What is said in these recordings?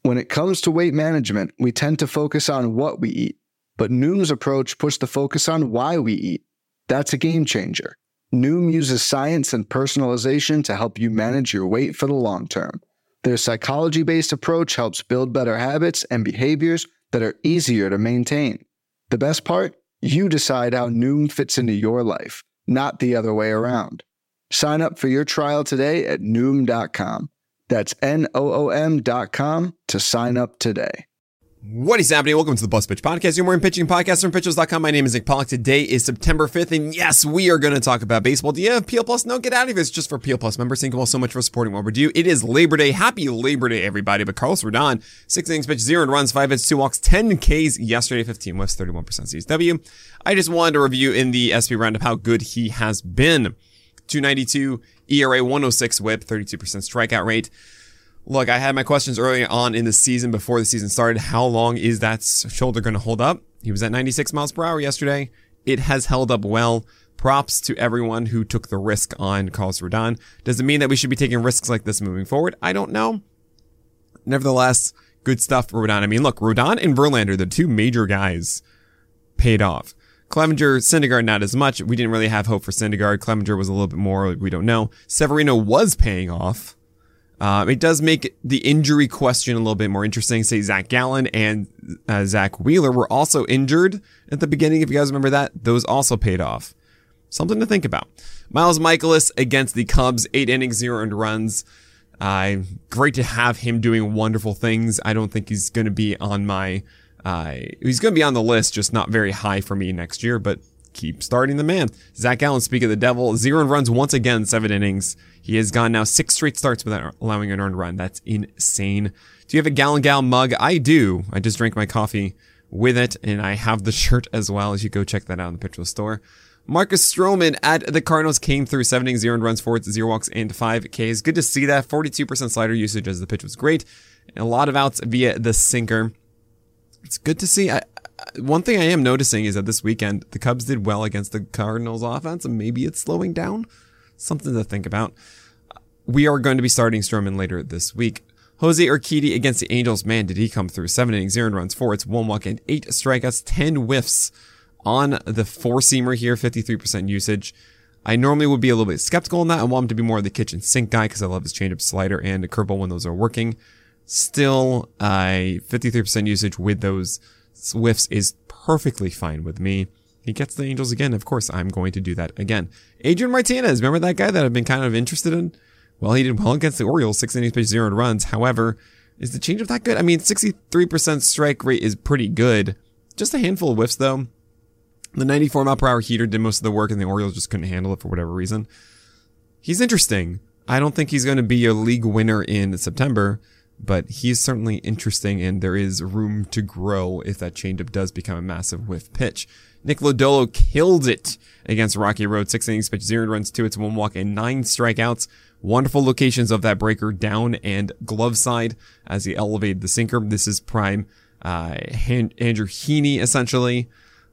When it comes to weight management, we tend to focus on what we eat, but Noom's approach puts the focus on why we eat. That's a game changer. Noom uses science and personalization to help you manage your weight for the long term. Their psychology-based approach helps build better habits and behaviors that are easier to maintain. The best part? You decide how Noom fits into your life, not the other way around. Sign up for your trial today at Noom.com. That's Noom.com to sign up today. What is happening? Welcome to the Plus Pitch Podcast, your morning pitching podcast from Pitchers.com. My name is Nick Pollack. Today is September 5th, and yes, we are going to talk about baseball. Do you have PL Plus? No, get out of here. It's just for PL Plus members. Thank you all so much for supporting what we do. It is Labor Day. Happy Labor Day, everybody. But Carlos Rodon, 6 innings pitched, 0 runs, 5 hits, 2 walks, 10 Ks yesterday, 15 whiffs, 31% CSW. I just wanted to review in the SP roundup how good he has been. 292 ERA, 106 whip, 32% strikeout rate. Look, I had my questions early on in the season before the season started. How long is that shoulder going to hold up? He was at 96 miles per hour yesterday. It has held up well. Props to everyone who took the risk on Carlos Rodon. Does it mean that we should be taking risks like this moving forward? I don't know. Nevertheless, good stuff for Rodon. I mean, look, Rodon and Verlander, the two major guys, paid off. Clevenger, Syndergaard, not as much. We didn't really have hope for Syndergaard. Clevenger was a little bit more. We don't know. Severino was paying off. It does make the injury question a little bit more interesting. Say Zach Gallen and Zach Wheeler were also injured at the beginning. If you guys remember that, those also paid off. Something to think about. Miles Mikolas against the Cubs, 8 innings, 0 earned runs. Great to have him doing wonderful things. I don't think he's going to be on my, he's going to be on the list, just not very high for me next year, but keep starting the man. Zach Gallen, speak of the devil, 0 earned runs once again, 7 innings. He has gone now 6 straight starts without allowing an earned run. That's insane. Do you have a Gallon Gal mug? I do. I just drank my coffee with it, and I have the shirt as well. As you go check that out in the Pitcher store. Marcus Stroman at the Cardinals came through 7 innings, 0 earned runs, 4 hits, 0 walks, and 5 Ks. Good to see that. 42% slider usage as the pitch was great. And a lot of outs via the sinker. It's good to see. One thing I am noticing is that this weekend, the Cubs did well against the Cardinals offense, and maybe it's slowing down. Something to think about. We are going to be starting Stroman later this week. Jose Urquidy against the Angels. Man, did he come through. 7 innings, 0 runs, 4 hits, 1 walk, and 8 strikeouts, 10 whiffs on the 4-seamer here, 53% usage. I normally would be a little bit skeptical on that. I want him to be more of the kitchen sink guy because I love his changeup, slider, and a curveball when those are working. Still, 53% usage with those whiffs is perfectly fine with me. He gets the Angels again. Of course, I'm going to do that again. Adrian Martinez, remember that guy that I've been kind of interested in? Well, he did well against the Orioles, 6 innings pitched, 0 runs. However, is the changeup that good? I mean, 63% strike rate is pretty good. Just a handful of whiffs, though. The 94 mile per hour heater did most of the work, and the Orioles just couldn't handle it for whatever reason. He's interesting. I don't think he's going to be a league winner in September, but he's certainly interesting, and there is room to grow if that changeup does become a massive whiff pitch. Nick Lodolo killed it against Rocky Road. 6 innings pitched, 0 runs, 2 hits, 1 walk, and 9 strikeouts. Wonderful locations of that breaker down and glove side as he elevated the sinker. This is prime Andrew Heaney, essentially.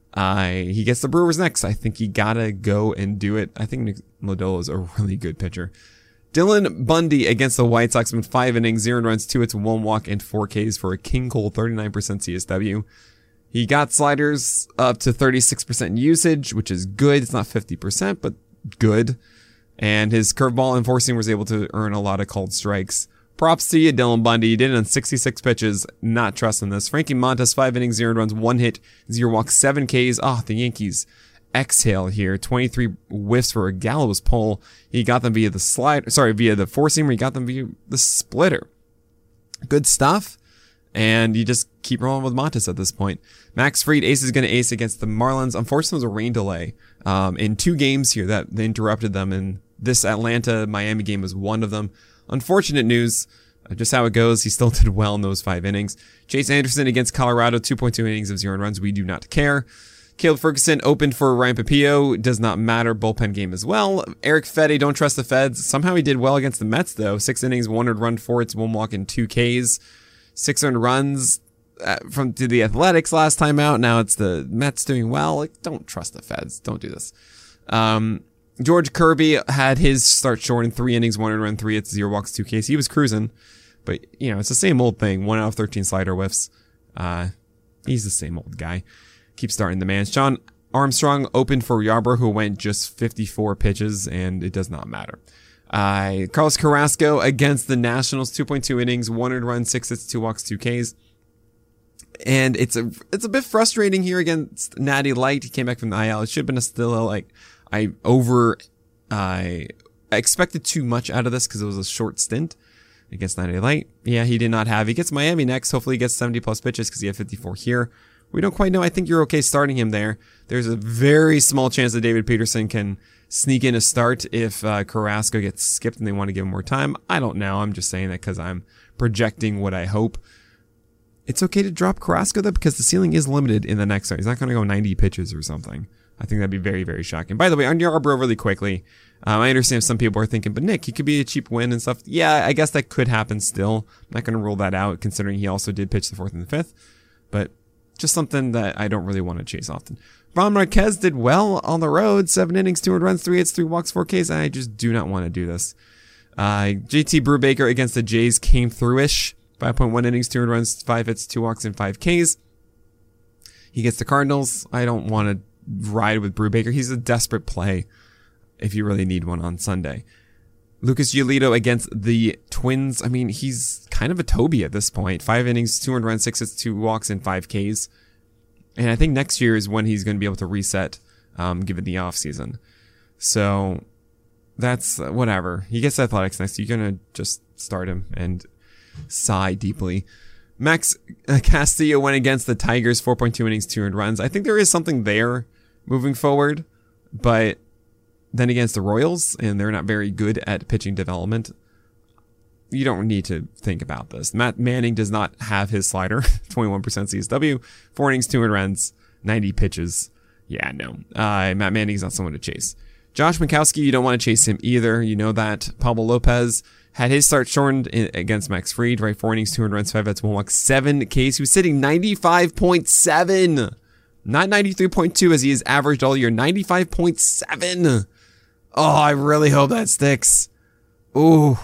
He gets the Brewers next. I think he gotta go and do it. I think Nick Lodolo is a really good pitcher. Dylan Bundy against the White Sox in 5 innings, 0 runs, 2 hits, 1 walk, and 4 Ks for a King Cole 39% CSW. He got sliders up to 36% usage, which is good. It's not 50%, but good. And his curveball and 4-seam was able to earn a lot of called strikes. Props to you, Dylan Bundy. He did it on 66 pitches. Not trusting this. Frankie Montas, 5 innings, 0 runs, 1 hit, 0 walks, 7 Ks. The Yankees exhale here. 23 whiffs for a Gallows pull. He got them via the via the 4-seamer. He got them via the splitter. Good stuff. And you just keep rolling with Montas at this point. Max Fried, ace is going to ace against the Marlins. Unfortunately, there was a rain delay in 2 games here that they interrupted them. And this Atlanta-Miami game was one of them. Unfortunate news. Just how it goes. He still did well in those 5 innings. Chase Anderson against Colorado, 2.2 innings of 0 runs. We do not care. Caleb Ferguson opened for Ryan Papillo. Does not matter. Bullpen game as well. Eric Fedde, don't trust the Feds. Somehow he did well against the Mets, though. 6 innings, 1 earned run, 4 hits, 1 walk, and 2 Ks. 6 earned runs to the Athletics last time out. Now it's the Mets doing well. Don't trust the Feds. Don't do this. George Kirby had his start short in 3 innings, 1 earned run, 3 hits, 0 walks, 2 Ks. He was cruising. But, it's the same old thing. 1 out of 13 slider whiffs. He's the same old guy. Keep starting the man. Sean Armstrong opened for Yarbrough, who went just 54 pitches, and it does not matter. Carlos Carrasco against the Nationals, 2.2 innings, 1 run, 6 hits, 2 walks, 2 Ks. And it's a bit frustrating here against Natty Light. He came back from the IL. It should have been a still, I expected too much out of this because it was a short stint against Natty Light. Yeah, he did not have. He gets Miami next. Hopefully he gets 70 plus pitches because he had 54 here. We don't quite know. I think you're okay starting him there. There's a very small chance that David Peterson can sneak in a start if Carrasco gets skipped and they want to give him more time. I don't know. I'm just saying that because I'm projecting what I hope. It's okay to drop Carrasco though because the ceiling is limited in the next start. He's not going to go 90 pitches or something. I think that'd be very, very shocking. By the way, on Yarbrough really quickly, I understand some people are thinking, but Nick, he could be a cheap win and stuff. Yeah, I guess that could happen still. I'm not going to rule that out considering he also did pitch the 4th and the 5th. But just something that I don't really want to chase often. Ron Marquez did well on the road. 7 innings, 200 runs, 3 hits, 3 walks, 4 Ks. I just do not want to do this. JT Brubaker against the Jays came through-ish. 5.1 innings, 200 runs, 5 hits, 2 walks, and 5 Ks. He gets the Cardinals. I don't want to ride with Brubaker. He's a desperate play if you really need one on Sunday. Lucas Giolito against the Twins. I mean, he's kind of a Toby at this point. 5 innings, 200 runs, 6 hits, 2 walks, and 5 Ks. And I think next year is when he's going to be able to reset, given the offseason. So that's whatever. He gets Athletics next. You're going to just start him and sigh deeply. Max Castillo went against the Tigers, 4.2 innings, 200 runs. I think there is something there moving forward, but then against the Royals, and they're not very good at pitching development, you don't need to think about this. Matt Manning does not have his slider, 21% CSW, 4 innings, 200 runs, 90 pitches. Yeah, no. Matt Manning's not someone to chase. Josh Minkowski, you don't want to chase him either. You know that. Pablo Lopez had his start shortened against Max Fried, right? 4 innings, 200 runs, 5 hits, 1 walk, 7 Ks. He was sitting 95.7. Not 93.2 as he has averaged all year. 95.7. Oh, I really hope that sticks. Ooh.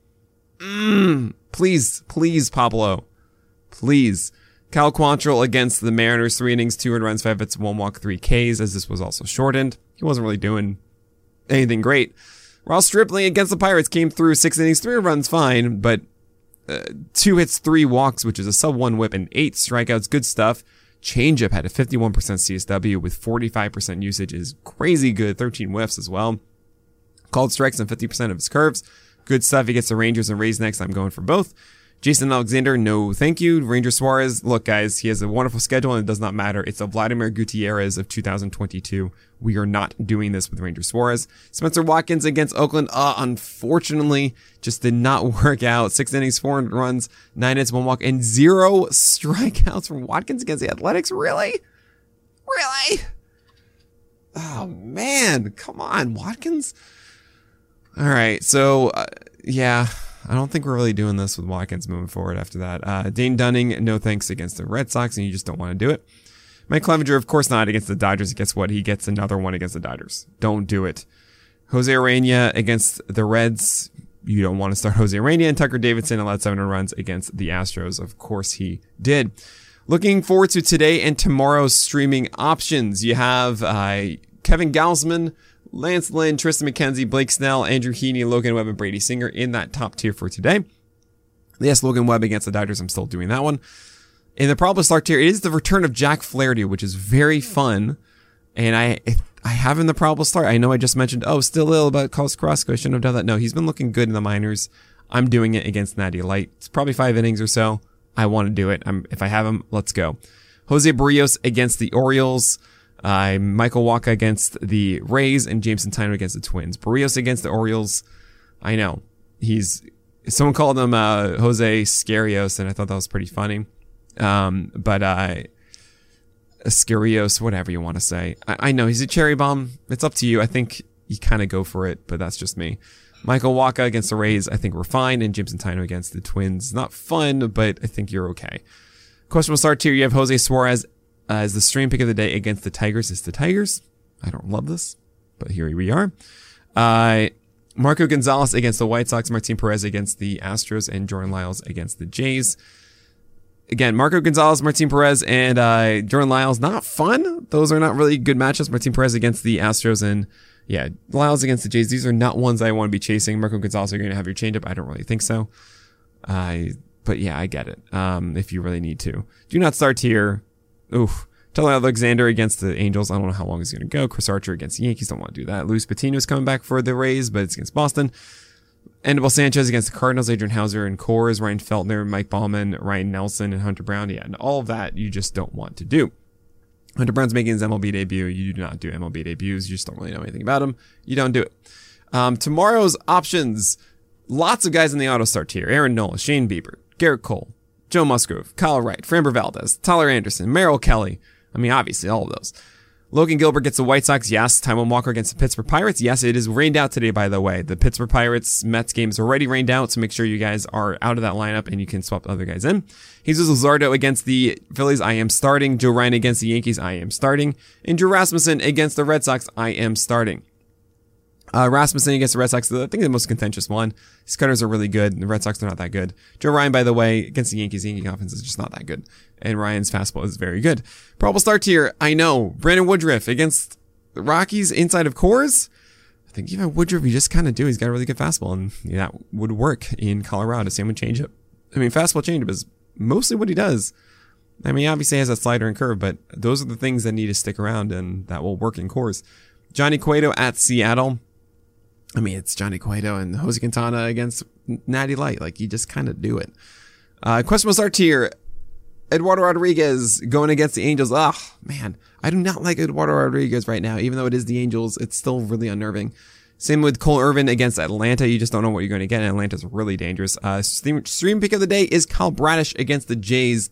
Please, Pablo. Please. Cal Quantrill against the Mariners, 3 innings, 200 runs, 5 hits, 1 walk, 3 Ks, as this was also shortened. He wasn't really doing anything great. Ross Stripling against the Pirates came through 6 innings, 3 runs, fine, but 2 hits, 3 walks, which is a sub-1 whip, and 8 strikeouts. Good stuff. Changeup had a 51% CSW with 45% usage is crazy good. 13 whiffs as well. Called strikes on 50% of his curves. Good stuff. He gets the Rangers and Rays next. I'm going for both. Jason Alexander, no thank you. Ranger Suarez, look guys, he has a wonderful schedule and it does not matter. It's a Vladimir Gutierrez of 2022. We are not doing this with Ranger Suarez. Spencer Watkins against Oakland, unfortunately, just did not work out. 6 innings, 4 runs, 9 hits, 1 walk, and 0 strikeouts from Watkins against the Athletics. Really? Really? Oh man, come on, Watkins. All right, so yeah. I don't think we're really doing this with Watkins moving forward after that. Dane Dunning, no thanks against the Red Sox, and you just don't want to do it. Mike Clevenger, of course not against the Dodgers. Guess what? He gets another one against the Dodgers. Don't do it. Jose Urena against the Reds. You don't want to start Jose Urena. And Tucker Davidson allowed 7 runs against the Astros. Of course he did. Looking forward to today and tomorrow's streaming options. You have Kevin Gausman, Lance Lynn, Tristan McKenzie, Blake Snell, Andrew Heaney, Logan Webb, and Brady Singer in that top tier for today. Yes, Logan Webb against the Dodgers. I'm still doing that one. In the probable start tier, it is the return of Jack Flaherty, which is very fun. And I have in the probable start. I know I just mentioned, still ill about Carlos Carrasco. I shouldn't have done that. No, he's been looking good in the minors. I'm doing it against Natty Light. It's probably 5 innings or so. I want to do it. If I have him, let's go. Jose Barrios against the Orioles. Michael Wacha against the Rays and Jameson Tyner against the Twins. Barrios against the Orioles. I know. Someone called him Jose Scarios, and I thought that was pretty funny. But Scarios, whatever you want to say. I know he's a cherry bomb. It's up to you. I think you kind of go for it, but that's just me. Michael Wacha against the Rays, I think we're fine. And Jameson Tyner against the Twins. Not fun, but I think you're okay. Questionable start tier, you have Jose Suarez as the stream pick of the day against the Tigers. It's the Tigers. I don't love this, but here we are. Marco Gonzalez against the White Sox, Martin Perez against the Astros, and Jordan Lyles against the Jays. Again, Marco Gonzalez, Martin Perez, and Jordan Lyles, not fun. Those are not really good matchups. Martin Perez against the Astros and, yeah, Lyles against the Jays. These are not ones I want to be chasing. Marco Gonzalez, are you going to have your changeup? I don't really think so. But yeah, I get it. If you really need to. Do not start here. Oof. Tyler Alexander against the Angels. I don't know how long he's going to go. Chris Archer against the Yankees. Don't want to do that. Luis Patino's coming back for the Rays, but it's against Boston. Anibal Sanchez against the Cardinals. Adrian Hauser and Coors. Ryan Feltner, Mike Baumann, Ryan Nelson, and Hunter Brown. Yeah, and all of that you just don't want to do. Hunter Brown's making his MLB debut. You do not do MLB debuts. You just don't really know anything about him. You don't do it. Tomorrow's options. Lots of guys in the auto start tier. Aaron Nola, Shane Bieber, Garrett Cole, Joe Musgrove, Kyle Wright, Framber Valdez, Tyler Anderson, Merrill Kelly. I mean, obviously, all of those. Logan Gilbert gets the White Sox. Yes. Taijuan Walker against the Pittsburgh Pirates. Yes, it is rained out today, by the way. The Pittsburgh Pirates Mets game is already rained out, so make sure you guys are out of that lineup and you can swap other guys in. Jesus Luzardo against the Phillies. I am starting. Joe Ryan against the Yankees. I am starting. And Drew Rasmussen against the Red Sox. I am starting. Rasmussen against the Red Sox, I think the most contentious one. His cutters are really good. The Red Sox are not that good. Joe Ryan, by the way, against the Yankees, the Yankee offense is just not that good. And Ryan's fastball is very good. Probable start tier, I know. Brandon Woodruff against the Rockies inside of Coors. I think even Woodruff, you just kind of do. He's got a really good fastball, and that would work in Colorado. Same with changeup. I mean, fastball changeup is mostly what he does. I mean, obviously he has that slider and curve, but those are the things that need to stick around, and that will work in Coors. Johnny Cueto at Seattle. I mean, it's Johnny Cueto and Jose Quintana against Natty Light. Like, you just kind of do it. Questionable start tier. Eduardo Rodriguez going against the Angels. Oh, man. I do not like Eduardo Rodriguez right now. Even though it is the Angels, it's still really unnerving. Same with Cole Irvin against Atlanta. You just don't know what you're going to get. And Atlanta's really dangerous. Stream pick of the day is Kyle Bradish against the Jays.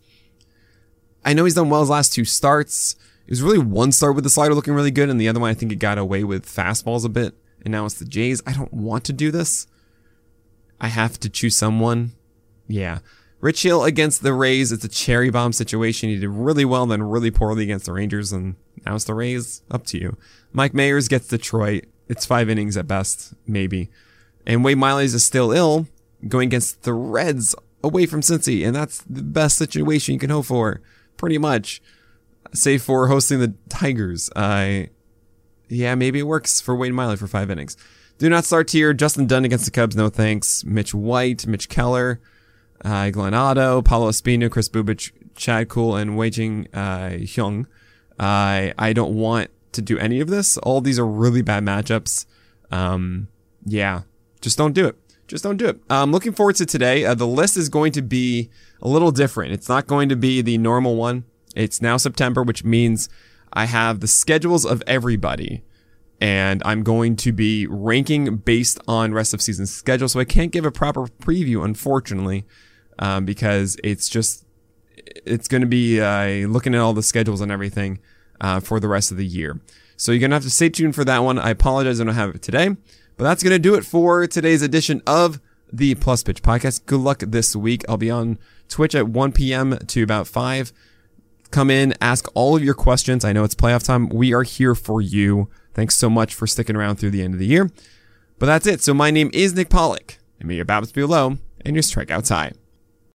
I know he's done well his last two starts. It was really one start with the slider looking really good, and the other one I think it got away with fastballs a bit. And now it's the Jays. I don't want to do this. I have to choose someone. Yeah. Rich Hill against the Rays. It's a cherry bomb situation. He did really well, then really poorly against the Rangers, and now it's the Rays. Up to you. Mike Mayers gets Detroit. It's 5 innings at best, maybe. And Wade Miley is still ill, going against the Reds away from Cincy, and that's the best situation you can hope for, pretty much. Save for hosting the Tigers. Yeah, maybe it works for Wade Miley for 5 innings. Do not start tier. Justin Dunn against the Cubs. No thanks. Mitch White, Mitch Keller, Glenn Otto, Paulo Espino, Chris Bubich, Chad Kuhl, and Wei-Jing Hyung. I don't want to do any of this. All these are really bad matchups. Yeah, just don't do it. Just don't do it. Looking forward to today. The list is going to be a little different. It's not going to be the normal one. It's now September, which means I have the schedules of everybody, and I'm going to be ranking based on rest of season schedule. So I can't give a proper preview, unfortunately, because it's going to be looking at all the schedules and everything for the rest of the year. So you're going to have to stay tuned for that one. I apologize I don't have it today, but that's going to do it for today's edition of the Plus Pitch Podcast. Good luck this week. I'll be on Twitch at 1 p.m. to about 5. Come in, ask all of your questions. I know it's playoff time. We are here for you. Thanks so much for sticking around through the end of the year. But that's it. So my name is Nick Pollock, and may your BABIPs be low and your strikeouts high.